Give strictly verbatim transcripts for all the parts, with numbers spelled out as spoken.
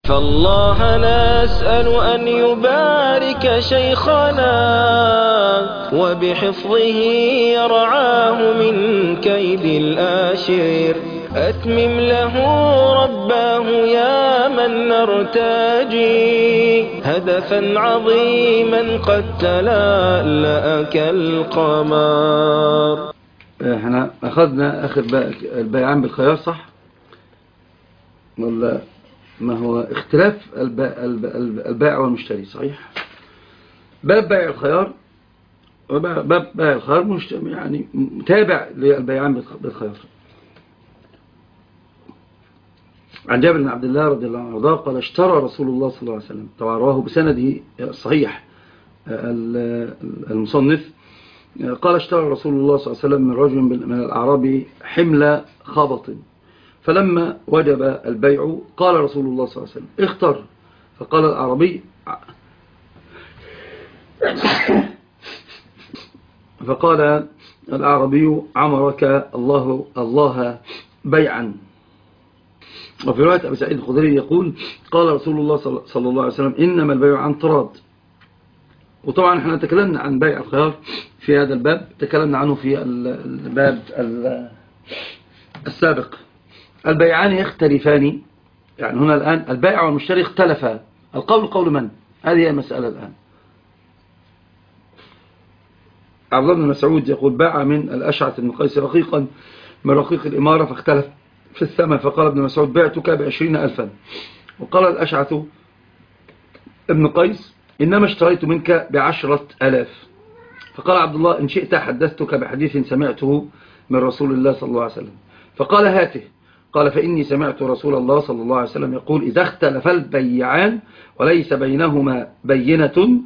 فالله نسأل أن يبارك شيخنا وبحفظه يرعاه من كيد الآشر. أتمم له رباه يا من نرتجي هدفا عظيما قد تلألأ كالقمر. احنا أخذنا آخر البيعان بالخيار صح؟ ولا ما هو اختلاف البائع والمشتري صحيح؟ باب بيع الخيار باب بيع الخيار يعني متابع للبيعان بالخيار. عن جابر بن عبد الله رضي الله عنه قال اشترى رسول الله صلى الله عليه وسلم، طبعا رواه بسنده الصحيح المصنف، قال اشترى رسول الله صلى الله عليه وسلم من رجل من الأعراب حمل خبط، فلما وجب البيع قال رسول الله صلى الله عليه وسلم اختر، فقال الأعرابي فقال الأعرابي عمرك الله الله بيعا. وفي رواية أبي سعيد الخدري يقول قال رسول الله صلى الله عليه وسلم إنما البيع عن تراض. وطبعا احنا تكلمنا عن بيع الخيار في هذا الباب، تكلمنا عنه في الباب السابق. البيعان يختلفان، يعني هنا الآن البائع والمشتري اختلفا، القول قول من؟ هذه المسألة الآن. عبد الله بن مسعود يقول باع من الأشعث بن قيس رقيقا من رقيق الإمارة فاختلف في الثمن، فقال ابن مسعود بعتك بعشرين ألفا، وقال الأشعث ابن قيس إنما اشتريت منك بعشرة ألاف، فقال عبد الله إن شئت حدثتك بحديث سمعته من رسول الله صلى الله عليه وسلم، فقال هاته، قال فإني سمعت رسول الله صلى الله عليه وسلم يقول إذا اختلف البيعان وليس بينهما بينة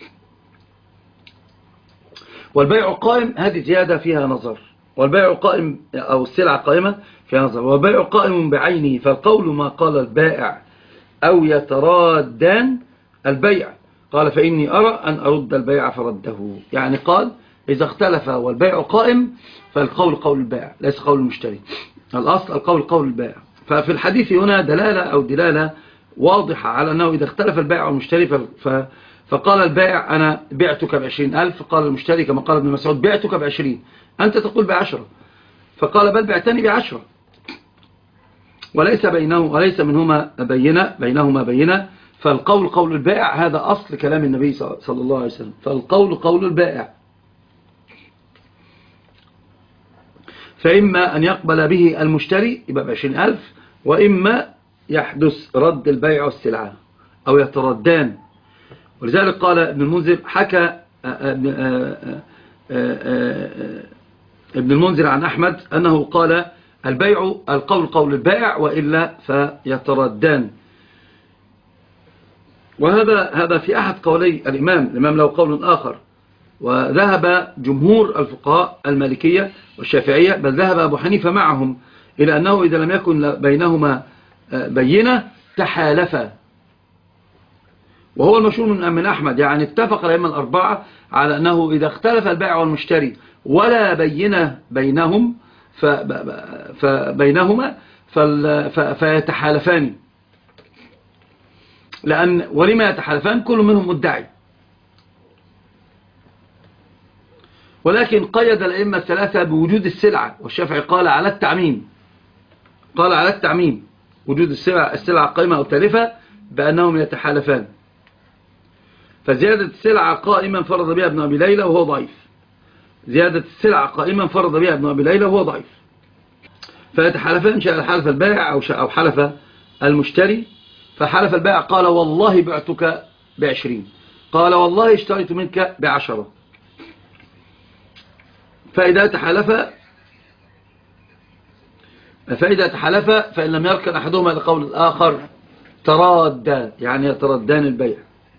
والبيع قائم، هذه زيادة فيها نظر، والبيع قائم أو السلعة قائمة فيها نظر، والبيع قائم بعينه، فالقول ما قال البائع أو يترادان البيع، قال فإني أرى أن أرد البيع فرده، يعني قال إذا اختلف والبيع قائم فالقول قول البائع ليس قول المشتري، الأصل القول قول البائع. ففي الحديث هنا دلالة أو دلالة واضحة على أنه إذا اختلف البائع والمشتري فقال البائع أنا بعتك بعشرين ألف، فقال المشتري كما قال ابن مسعود بعتك بعشرين، أنت تقول بعشرة، فقال بل بعتني بعشرة، وليس بينه وليس منهما بينة بينهما بينة، فالقول قول البائع، هذا أصل كلام النبي صلى الله عليه وسلم، فالقول قول البائع، فإما أن يقبل به المشتري يبقى بعشرين ألف، وإما يحدث رد البيع والسلعة أو يتردان. ولذلك قال ابن المنذر حكى ابن المنذر عن أحمد أنه قال البيع القول قول البائع وإلا فيتردان. وهذا هذا في أحد قولي الإمام الإمام له قول آخر، وذهب جمهور الفقهاء المالكية والشافعية بل ذهب أبو حنيفة معهم إلى أنه إذا لم يكن بينهما بينة تحالفا، وهو المشهور من أحمد، يعني اتفق الأئمة الأربعة على أنه إذا اختلف البائع والمشتري ولا بينة بينهم فبينهما فيتحالفان، لأن ولما يتحالفان كل منهم مدعي. ولكن قيد الأئمة الثلاثة بوجود السلعة، والشافعي قال على التعميم، قال على التعميم وجود السلعة السلعة قائمة أو تالفة بأنهم يتحالفان. فزيادة السلعة قائما فرض بها ابن أبي ليلى وهو ضعيف، زيادة السلعة قائما فرض بها ابن أبي ليلى وهو ضعيف، فيتحالفان شاء حلف البائع أو أو حلف المشتري. فحلف البائع قال والله بعتك بعشرين، قال والله اشتريت منك بعشرة، فإذا تحالف فإذا تحالف فإن لم يركن أحدهما لقول الآخر تراد، يعني يتردان البيع.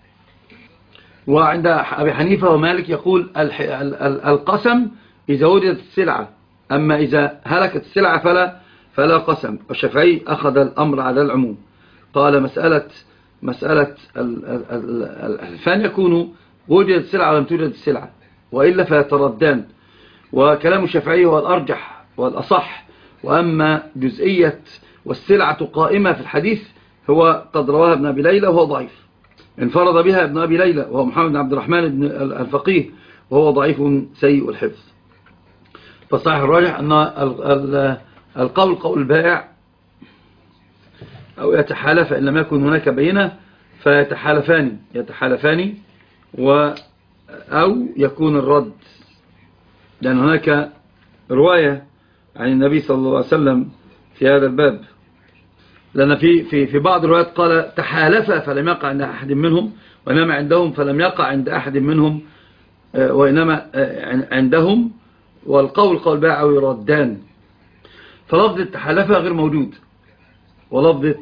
وعند أبي حنيفة ومالك يقول القسم إذا وجدت السلعة، أما إذا هلكت السلعة فلا فلا قسم. والشافعي أخذ الأمر على العموم، قال مسألة مسألة الحلفان يكون وجدت السلعة ولم توجد السلعة وإلا فيتردان، وكلام الشافعي هو الأرجح والأصح. وأما جزئية والسلعة قائمة في الحديث هو قد رواها ابن أبي ليلى وهو ضعيف. انفرد بها ابن أبي ليلى وهو محمد بن عبد الرحمن بن الفقيه وهو ضعيف سيء الحفظ. فالصحيح الراجح أن القول قول البائع أو يتحالف إن لم يكن هناك بينة فيتحالفان يتحالفان و أو يكون الرد، لأن هناك رواية عن النبي صلى الله عليه وسلم في هذا الباب، لأن في في في بعض الروايات قال تحالف فلم يقع عند أحد منهم، وإنما عندهم فلم يقع عند أحد منهم، وإنما عندهم، والقول قول بائع أو يردان. فلفظ التحالف غير موجود، ولفظة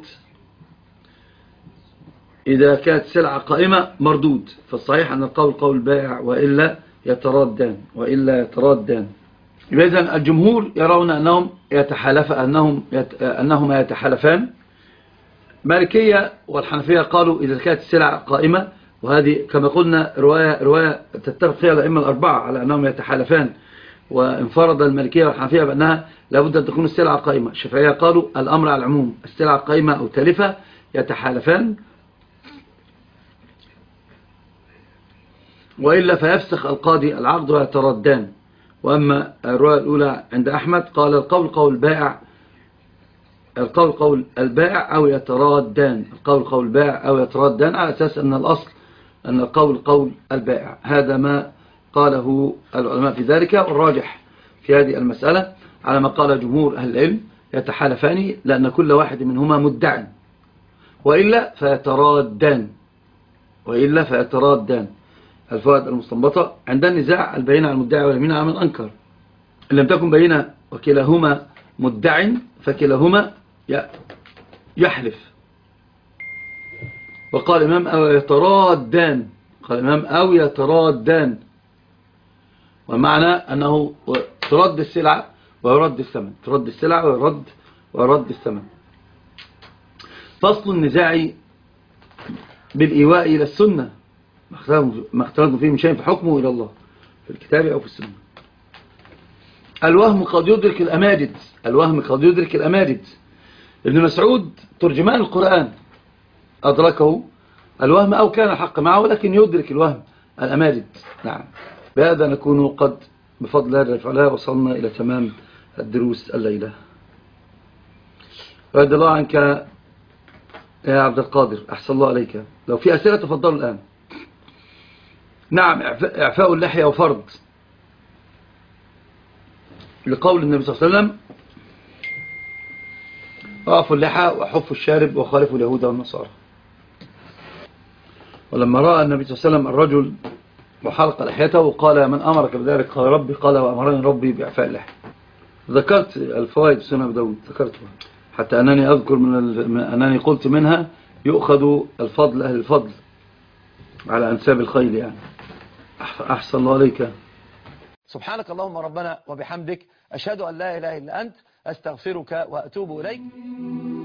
إذا كانت سلعة قائمة مردود. فالصحيح أن القول قول بائع وإلا يتردان وإلا يتردان. إذن الجمهور يرون أنهم يتحالف أنهم يت... أنهما يتحالفان. مالكية والحنفية قالوا إذا كانت السلعة قائمة، وهذه كما قلنا رواية, رواية تتفق فيها الأئمة الأربعة على أنهم يتحالفان، وانفرد المالكية والحنفية بأنها لابد أن تكون السلعة قائمة. الشافعية قالوا الأمر على العموم، السلعة قائمة أو تلفة يتحالفان، وإلا فيفسخ القاضي العقد ويتردان. وأما الرواية الأولى عند أحمد قال القول قول البائع القول قول البائع أو يتردان القول قول البائع أو يتردان على أساس أن الأصل أن القول قول البائع. هذا ما قاله العلماء في ذلك، والراجح في هذه المسألة على ما قال جمهور أهل العلم يتحالفان، لأن كل واحد منهما مدع، وإلا فيتردان وإلا فيتردان. الفوائد المستنبطة: عند النزاع البينة على المدعي واليمين على من أنكر. إن لم تكن بينة وكلاهما مدع فكلاهما يحلف. وقال الإمام أو يتردان قال الإمام أو يتردان ومعنى أنه ترد السلعة ويرد الثمن، ترد السلعة ويرد ويرد الثمن. فصل النزاع بالإيواء إلى السنة ما اختلفوا فيه من شيء فحكمه إلى الله في الكتاب أو في السنة. الوهم قد يدرك الأماجد الوهم قد يدرك الأماجد ابن مسعود ترجمان القرآن أدركه الوهم أو كان الحق معه، ولكن يدرك الوهم الأماجد. نعم، بهذا نكون قد بفضل هذا الفعل وصلنا إلى تمام الدروس الليلة. رضي الله عنك يا عبد القادر، أحسن الله عليك. لو في أسئلة تفضلوا الآن. نعم، إعفاء اللحية وفرض لقول النبي صلى الله عليه وسلم أعفوا اللحى وحفوا الشارب وخالفوا اليهود والنصارى. ولما رأى النبي صلى الله عليه وسلم الرجل وحلق لحيته وقال من أمرك بذلك؟ قال ربي. قال وأمرني ربي بإعفاء اللحية. ذكرت الفوائد سنة أبي داود ذكرتها، حتى أنني أذكر من أنني قلت منها يؤخذ الفضل أهل الفضل على أنساب الخيل. يعني أحسن الله عليك. سبحانك اللهم ربنا وبحمدك، أشهد أن لا إله إلا أنت، أستغفرك وأتوب إليك.